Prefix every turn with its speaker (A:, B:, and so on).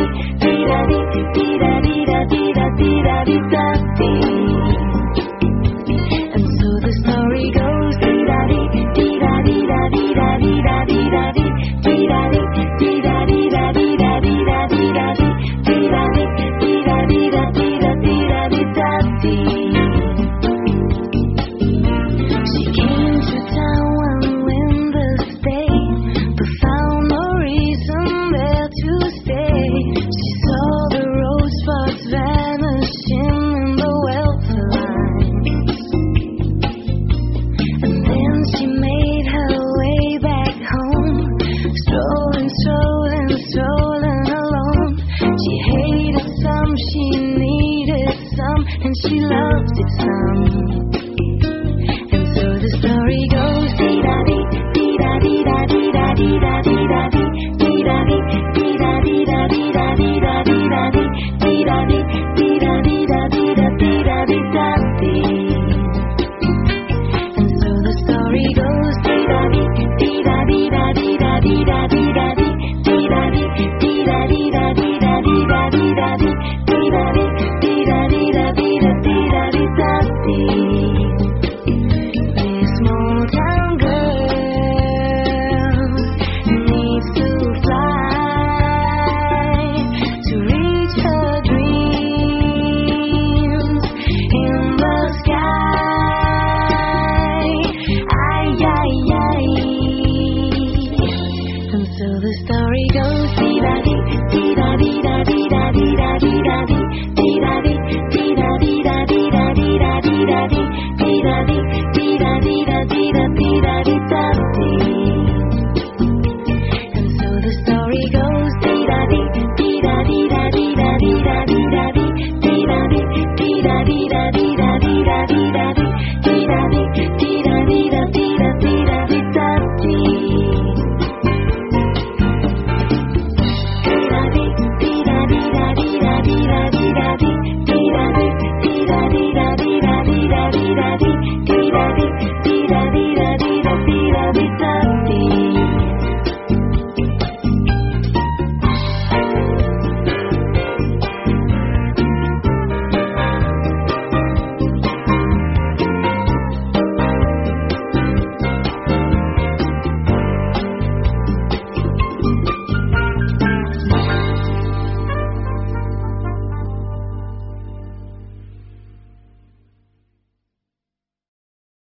A: And so the story goes, she came to town one winter's day, but found no reason there to stay. She saw the rose spots vanishing in the welfare lines, and then she made her way back home, strolling alone. She hated some, she needed some, and she loved it some.